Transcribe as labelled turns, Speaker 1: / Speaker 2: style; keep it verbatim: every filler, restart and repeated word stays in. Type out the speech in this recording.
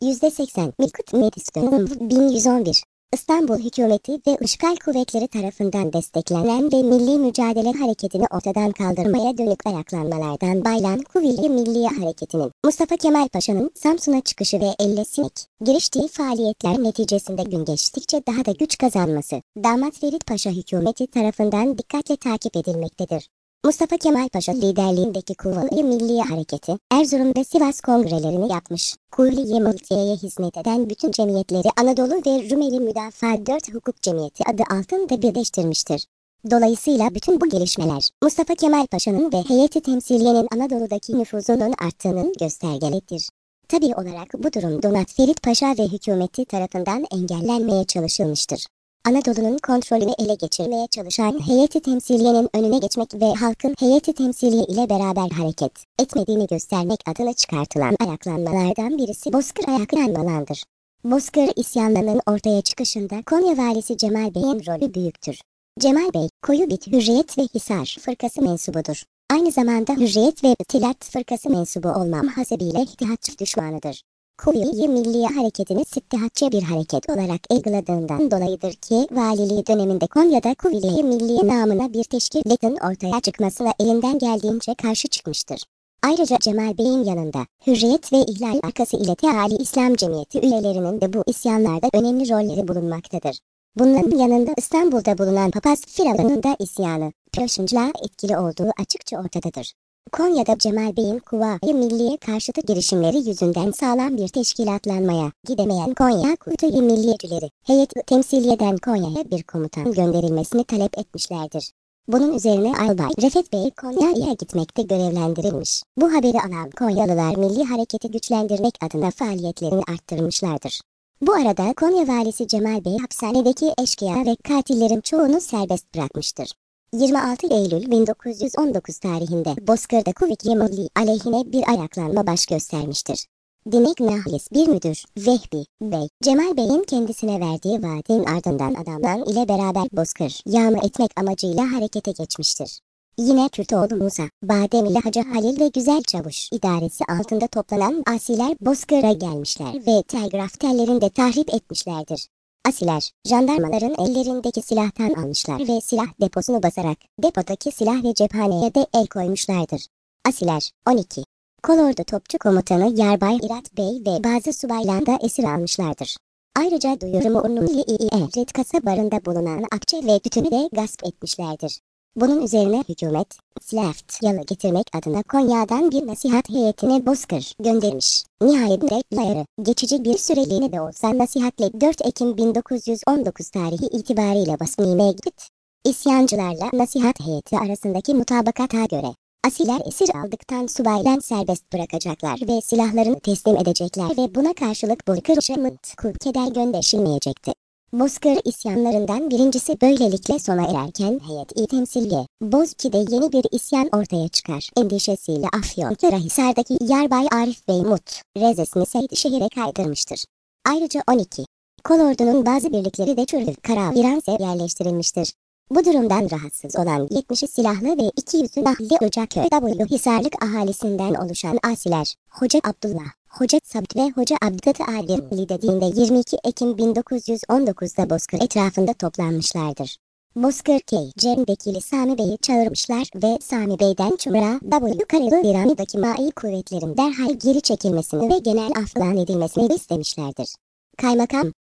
Speaker 1: yüzde seksen Mekut Mediston bin yüz on bir İstanbul hükümeti ve işgal kuvvetleri tarafından desteklenen ve Milli Mücadele Hareketi'ni ortadan kaldırmaya dönük ayaklanmalardan Baylan Kuvilli Milliye Hareketi'nin Mustafa Kemal Paşa'nın Samsun'a çıkışı ve Elle Sinek giriştiği faaliyetler neticesinde gün geçtikçe daha da güç kazanması, Damat Ferit Paşa hükümeti tarafından dikkatle takip edilmektedir. Mustafa Kemal Paşa liderliğindeki Kuvilli Milliye Hareketi, Erzurum'da Sivas kongrelerini yapmış. Kuvilli Milliye'ye hizmet eden bütün cemiyetleri Anadolu ve Rumeli Müdafaa dört Hukuk Cemiyeti adı altında birleştirmiştir. Dolayısıyla bütün bu gelişmeler, Mustafa Kemal Paşa'nın ve heyeti temsiliyenin Anadolu'daki nüfuzunun arttığının göstergeleridir. Tabii olarak bu durum Damat Ferit Paşa ve hükümeti tarafından engellenmeye çalışılmıştır. Anadolu'nun kontrolünü ele geçirmeye çalışan heyeti temsiliyenin önüne geçmek ve halkın heyeti temsiliye ile beraber hareket etmediğini göstermek adına çıkartılan ayaklanmalardan birisi Bozkır ayaklanmalarıdır. Bozkır isyanlarının ortaya çıkışında Konya valisi Cemal Bey'in rolü büyüktür. Cemal Bey, Koyubit Hürriyet ve Hisar fırkası mensubudur. Aynı zamanda Hürriyet ve Tilat fırkası mensubu olmam hasebiyle İttihatçı düşmanıdır. Kuvilli Milliye Hareketi'ni İttihatçı bir hareket olarak algıladığından dolayıdır ki valiliği döneminde Konya'da Kuvilli Milliye namına bir teşkiletin ortaya çıkmasına elinden geldiğince karşı çıkmıştır. Ayrıca Cemal Bey'in yanında Hürriyet ve İhlal Arkası ile Teali İslam Cemiyeti üyelerinin de bu isyanlarda önemli rolleri bulunmaktadır. Bunların yanında İstanbul'da bulunan Papaz Firavun'un da isyanı, Perşinciliğe etkili olduğu açıkça ortadadır. Konya'da Cemal Bey'in Kuvayi Milliye karşıtı girişimleri yüzünden sağlam bir teşkilatlanmaya gidemeyen Konya Kuvayi Milliyecileri, heyet temsiliyeden Konya'ya bir komutan gönderilmesini talep etmişlerdir. Bunun üzerine Albay Refet Bey Konya'ya gitmekte görevlendirilmiş. Bu haberi alan Konyalılar milli hareketi güçlendirmek adına faaliyetlerini arttırmışlardır. Bu arada Konya valisi Cemal Bey hapishanedeki eşkıya ve katillerin çoğunu serbest bırakmıştır. yirmi altı Eylül bin dokuz yüz on dokuz tarihinde Bozkır'da Kuvilli Milliye aleyhine bir ayaklanma baş göstermiştir. Dinek Nahlis bir müdür, Vehbi Bey, Cemal Bey'in kendisine verdiği vaadin ardından adamlar ile beraber Bozkır yağma etmek amacıyla harekete geçmiştir. Yine Kürtoğlu Musa, Badem ile Hacı Halil ve Güzel Çavuş idaresi altında toplanan asiler Bozkır'a gelmişler ve telgraf tellerini de tahrip etmişlerdir. Asiler, jandarmaların ellerindeki silahtan almışlar ve silah deposunu basarak depodaki silah ve cephaneye de el koymuşlardır. Asiler, on iki. Kolordu Topçu Komutanı Yarbay İrat Bey ve bazı subaylar da esir almışlardır. Ayrıca duyurumu Urnuli İİ kasabarında bulunan akçe ve tütünü de gasp etmişlerdir. Bunun üzerine hükümet, silaft yalı getirmek adına Konya'dan bir nasihat heyetine Bozkır göndermiş. Nihayetinde Layarı, geçici bir süreliğine de olsa nasihatle dört Ekim bin dokuz yüz on dokuz tarihi itibariyle basmime git. İsyancılarla nasihat heyeti arasındaki mutabakata göre, asiler esir aldıktan subaydan serbest bırakacaklar ve silahlarını teslim edecekler ve buna karşılık Bozkır Şamıt Kulke'den gönderilmeyecekti. Bozkır isyanlarından birincisi böylelikle sona ererken heyet-i temsiliye, Bozki'de yeni bir isyan ortaya çıkar endişesiyle Afyonkarahisar'daki Yarbay Arif Bey Mut, rezesini Seydişehir'e kaydırmıştır. Ayrıca on iki. Kolordu'nun bazı birlikleri de Çürlü Karaviranse yerleştirilmiştir. Bu durumdan rahatsız olan yetmişi silahlı ve iki yüzü Nahli Ocaköy W Hisarlık ahalisinden oluşan asiler, Hoca Abdullah, Hoca Sabt ve Hoca Abdüt Ali dediğinde yirmi iki Ekim bin dokuz yüz on dokuzda Bozkır etrafında toplanmışlardır. Bozkır K. Cem Bekili Sami Bey'i çağırmışlar ve Sami Bey'den Çumra W Karaviran'daki mai kuvvetlerin derhal geri çekilmesini ve genel af ilan edilmesini istemişlerdir. Kaymakam,